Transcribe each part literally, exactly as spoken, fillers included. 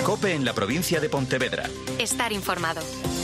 COPE en la provincia de Pontevedra. Estar informado.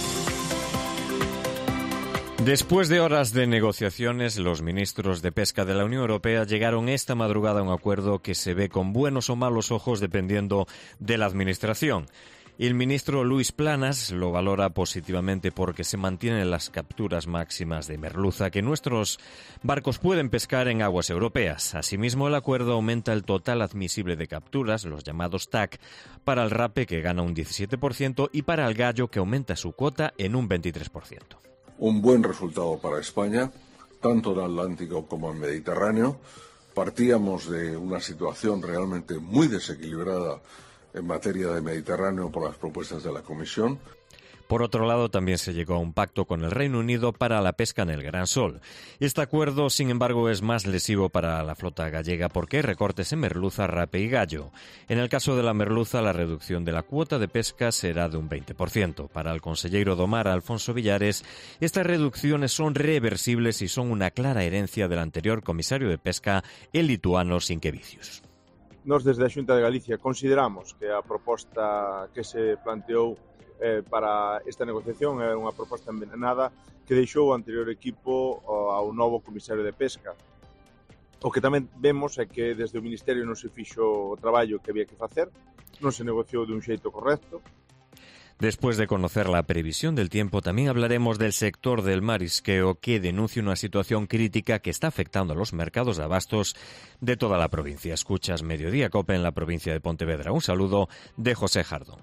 Después de horas de negociaciones, los ministros de Pesca de la Unión Europea llegaron esta madrugada a un acuerdo que se ve con buenos o malos ojos dependiendo de la administración. El ministro Luis Planas lo valora positivamente porque se mantienen las capturas máximas de merluza que nuestros barcos pueden pescar en aguas europeas. Asimismo, el acuerdo aumenta el total admisible de capturas, los llamados T A C, para el rape, que gana un diecisiete por ciento, y para el gallo, que aumenta su cuota en un veintitrés por ciento. Un buen resultado para España, tanto en Atlántico como en Mediterráneo. Partíamos de una situación realmente muy desequilibrada en materia de Mediterráneo por las propuestas de la Comisión. Por otro lado, también se llegó a un pacto con el Reino Unido para la pesca en el Gran Sol. Este acuerdo, sin embargo, es más lesivo para la flota gallega porque hay recortes en merluza, rape y gallo. En el caso de la merluza, la reducción de la cuota de pesca será de un veinte por ciento. Para el conselleiro do Mar, Alfonso Villares, estas reducciones son reversibles y son una clara herencia del anterior comisario de Pesca, el lituano Sinquevicius. Nós, desde a Xunta de Galicia, consideramos que a proposta que se planteou Eh, para esta negociación é unha proposta envenenada que deixou o anterior equipo ao novo comisario de Pesca. O que tamén vemos é que desde o Ministerio non se fixo o traballo que había que facer, non se negociou de un xeito correcto. Después de conocer la previsión del tiempo, también hablaremos del sector del marisqueo, que denuncia una situación crítica que está afectando a los mercados de abastos de toda la provincia. Escuchas Mediodía COPE en la provincia de Pontevedra. Un saludo de José Jardón.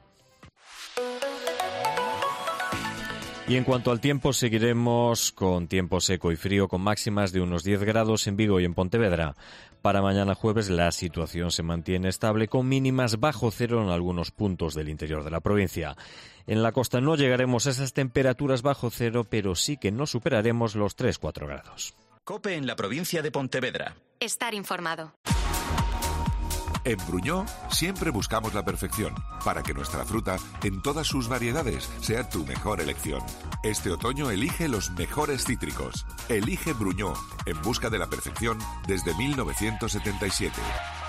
Y en cuanto al tiempo, seguiremos con tiempo seco y frío, con máximas de unos diez grados en Vigo y en Pontevedra. Para mañana jueves la situación se mantiene estable, con mínimas bajo cero en algunos puntos del interior de la provincia. En la costa no llegaremos a esas temperaturas bajo cero, pero sí que no superaremos los tres a cuatro grados. COPE en la provincia de Pontevedra. Estar informado. En Bruñó siempre buscamos la perfección, para que nuestra fruta, en todas sus variedades, sea tu mejor elección. Este otoño elige los mejores cítricos. Elige Bruñó, en busca de la perfección desde mil novecientos setenta y siete.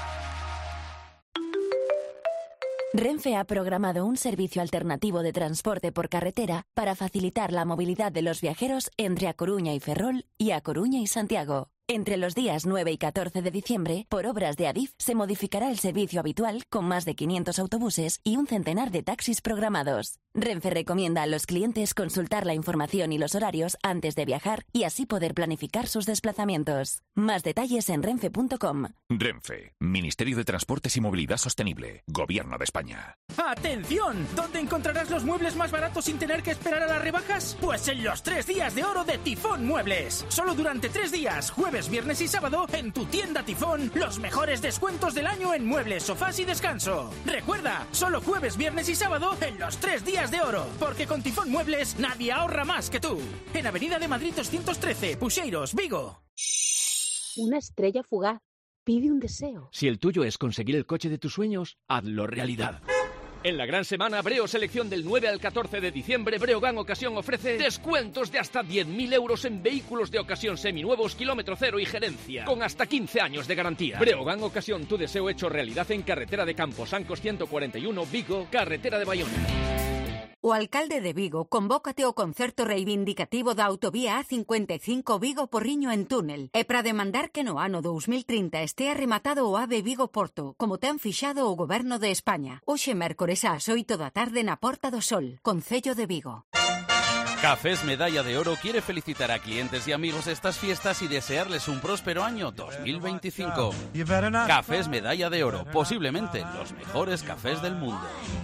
Renfe ha programado un servicio alternativo de transporte por carretera para facilitar la movilidad de los viajeros entre A Coruña y Ferrol y A Coruña y Santiago. Entre los días nueve y catorce de diciembre, por obras de Adif, se modificará el servicio habitual con más de quinientos autobuses y un centenar de taxis programados. Renfe recomienda a los clientes consultar la información y los horarios antes de viajar y así poder planificar sus desplazamientos. Más detalles en renfe punto com. Renfe, Ministerio de Transportes y Movilidad Sostenible, Gobierno de España. ¡Atención! ¿Dónde encontrarás los muebles más baratos sin tener que esperar a las rebajas? Pues en los tres días de oro de Tifón Muebles. Solo durante tres días, jueves, viernes y sábado, en tu tienda Tifón, los mejores descuentos del año en muebles, sofás y descanso. Recuerda, solo jueves, viernes y sábado en los tres días de oro, porque con Tifón Muebles nadie ahorra más que tú. En Avenida de Madrid doscientos trece, Puxeiros, Vigo. Una estrella fugaz pide un deseo. Si el tuyo es conseguir el coche de tus sueños, hazlo realidad. En la gran semana Breo Selección del nueve al catorce de diciembre, Breogán Ocasión ofrece descuentos de hasta diez mil euros en vehículos de ocasión seminuevos, kilómetro cero y gerencia, con hasta quince años de garantía. Breogán Ocasión, tu deseo hecho realidad, en carretera de Camposancos ciento cuarenta y uno, Vigo, carretera de Bayona. O alcalde de Vigo, convócate ao concerto reivindicativo da autovía A cincuenta e cinco Vigo Porriño en túnel. E para demandar que no ano dous mil trinta estea rematado o AVE Vigo Porto, como ten fixado o Goberno de España. Hoxe mércores ás oito da tarde na Porta do Sol, Concello de Vigo. Cafés Medalla de Oro quiere felicitar a clientes y amigos de estas fiestas y desearles un próspero año dos mil veinticinco. Cafés Medalla de Oro, posiblemente los mejores cafés del mundo.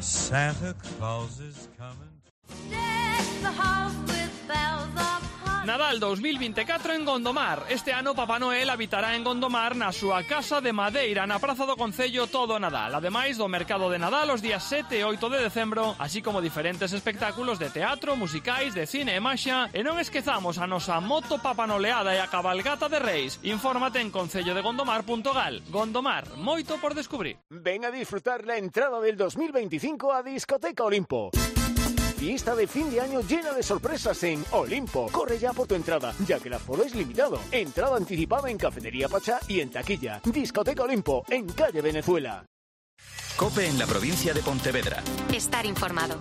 Nadal dos mil veinticuatro en Gondomar. Este ano Papá Noel habitará en Gondomar na súa casa de madeira na Praza do Concello todo Nadal. Ademais do mercado de Nadal os días sete e oito de decembro, así como diferentes espectáculos de teatro, musicais, de cine e maxia. E non esquezamos a nosa moto papanoleada e a cabalgata de Reis. Infórmate en concello de gondomar punto gal. Gondomar, moito por descubrir. Ven a disfrutar la entrada del dos mil veinticinco a Discoteca Olimpo. Fiesta de fin de año llena de sorpresas en Olimpo. Corre ya por tu entrada, ya que el aforo es limitado. Entrada anticipada en Cafetería Pachá y en taquilla. Discoteca Olimpo, en calle Venezuela. COPE en la provincia de Pontevedra. Estar informado.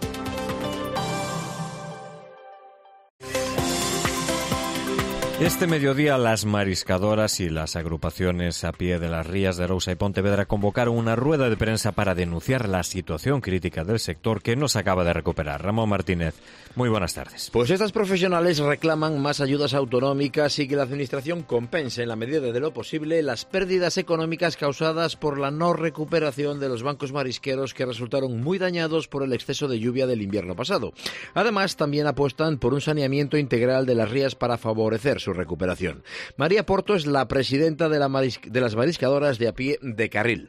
Este mediodía las mariscadoras y las agrupaciones a pie de las rías de Arousa y Pontevedra convocaron una rueda de prensa para denunciar la situación crítica del sector que no se acaba de recuperar. Ramón Martínez, muy buenas tardes. Pues estas profesionales reclaman más ayudas autonómicas y que la Administración compense en la medida de lo posible las pérdidas económicas causadas por la no recuperación de los bancos marisqueros que resultaron muy dañados por el exceso de lluvia del invierno pasado. Además, también apuestan por un saneamiento integral de las rías para favorecer su recuperación. María Porto es la presidenta de, la maris- de las mariscadoras de a pie de Carril.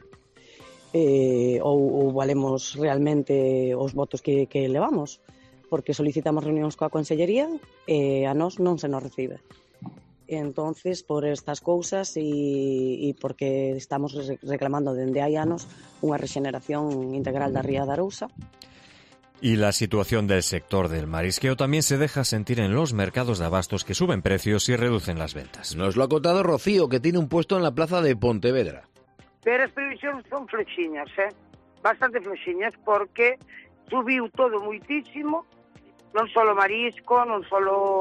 Eh, ou, ou valemos realmente os votos que, que levamos, porque solicitamos reunións coa Consellería e a nós non se nos recibe. Entonces, por estas cousas e, e porque estamos reclamando dende hai anos unha rexeneración integral da ría de Arousa. Y la situación del sector del marisqueo también se deja sentir en los mercados de abastos que suben precios y reducen las ventas. Nos lo ha contado Rocío, que tiene un puesto en la plaza de Pontevedra. Pero as previsións son floxiñas, eh? Bastante floxiñas, porque subiu todo muitísimo, non só marisco, non só,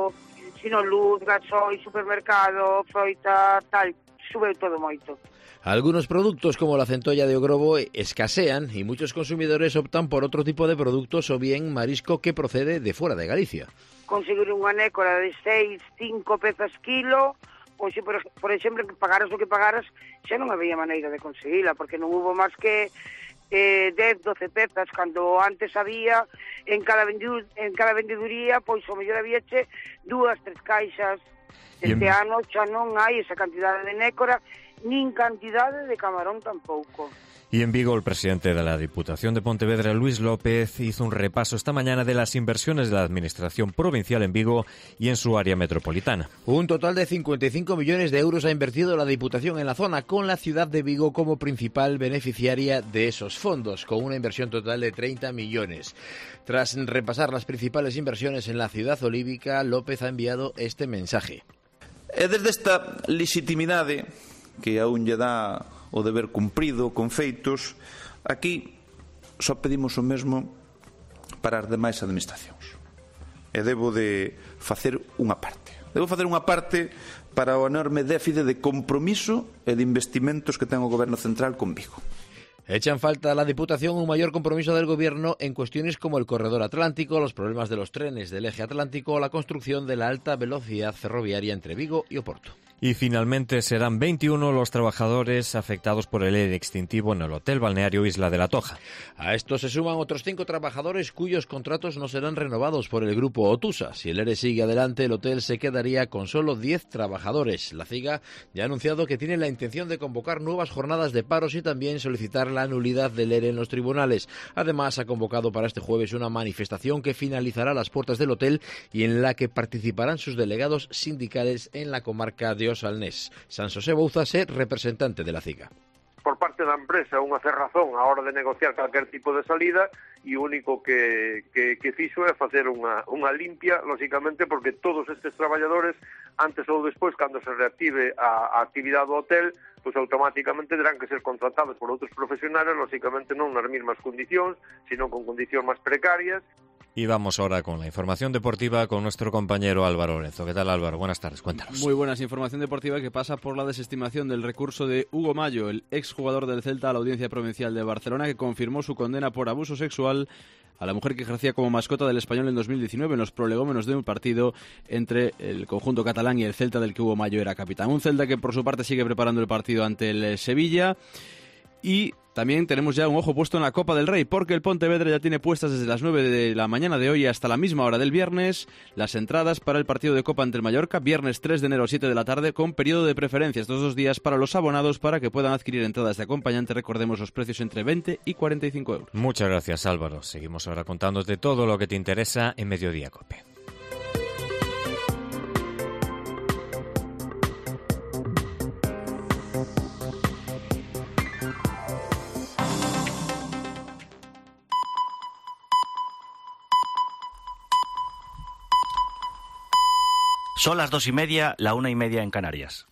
sino luz, gasoi, supermercado, froita, tal, subeu todo moito. Algunos productos como la centolla de Ogrobo escasean y muchos consumidores optan por otro tipo de productos o bien marisco que procede de fuera de Galicia. Conseguir unha nécora de seis, cinco pezas kilo, ou se, por, por exemplo, que pagaras o que pagaras, xa non había maneira de conseguila, porque non hubo máis que eh, dez, doce pezas, cando antes había en cada, vendu, en cada vendeduría, pois o mellor había che dúas, tres caixas. Este ano xa non hai esa cantidade de nécora, nin cantidade de camarón tampouco. Y en Vigo, el presidente de la Diputación de Pontevedra, Luis López, hizo un repaso esta mañana de las inversiones de la Administración provincial en Vigo y en su área metropolitana. Un total de cincuenta y cinco millones de euros ha invertido la Diputación en la zona, con la ciudad de Vigo como principal beneficiaria de esos fondos, con una inversión total de treinta millones. Tras repasar las principales inversiones en la ciudad olívica, López ha enviado este mensaje. E desde esta legitimidade que aún lle dá o deber cumprido con feitos, aquí só pedimos o mesmo para as demais administracións. E debo de facer unha parte. Debo facer unha parte para o enorme déficit de compromiso e de investimentos que ten o Goberno Central con Vigo. Echan falta a la Diputación un mayor compromiso del Gobierno en cuestiones como el corredor atlántico, los problemas de los trenes del eje atlántico o la construcción de la alta velocidad ferroviaria entre Vigo y Oporto. Y finalmente serán veintiuno los trabajadores afectados por el E R E extintivo en el Hotel Balneario Isla de la Toja. A esto se suman otros cinco trabajadores cuyos contratos no serán renovados por el grupo Otusa. Si el E R E sigue adelante, el hotel se quedaría con solo diez trabajadores. La CIGA ya ha anunciado que tiene la intención de convocar nuevas jornadas de paros y también solicitar la nulidad del E R E en los tribunales. Además, ha convocado para este jueves una manifestación que finalizará a las puertas del hotel y en la que participarán sus delegados sindicales en la comarca de Osalnés. San José Bouzas é representante de la CIGA. Por parte da empresa unha cerrazón a hora de negociar calquer tipo de salida e o único que, que, que fixo é facer unha, unha limpia, lógicamente, porque todos estes traballadores, antes ou despois, cando se reactive a, a actividade do hotel, pois automáticamente terán que ser contratados por outros profesionales, lógicamente non nas mesmas condicións, sino con condicións máis precarias. Y vamos ahora con la información deportiva con nuestro compañero Álvaro Lorenzo. ¿Qué tal, Álvaro? Buenas tardes, cuéntanos. Muy buenas, información deportiva que pasa por la desestimación del recurso de Hugo Mayo, el exjugador del Celta, a la Audiencia Provincial de Barcelona, que confirmó su condena por abuso sexual a la mujer que ejercía como mascota del Español en dos mil diecinueve en los prolegómenos de un partido entre el conjunto catalán y el Celta, del que Hugo Mayo era capitán. Un Celta que por su parte sigue preparando el partido ante el Sevilla. Y también tenemos ya un ojo puesto en la Copa del Rey, porque el Pontevedra ya tiene puestas desde las nueve de la mañana de hoy hasta la misma hora del viernes las entradas para el partido de Copa ante el Mallorca, viernes tres de enero, siete de la tarde, con periodo de preferencia estos dos días para los abonados para que puedan adquirir entradas de acompañante. Recordemos los precios entre veinte y cuarenta y cinco euros. Muchas gracias, Álvaro. Seguimos ahora contándote todo lo que te interesa en Mediodía Cope. Son las dos y media, la una y media en Canarias.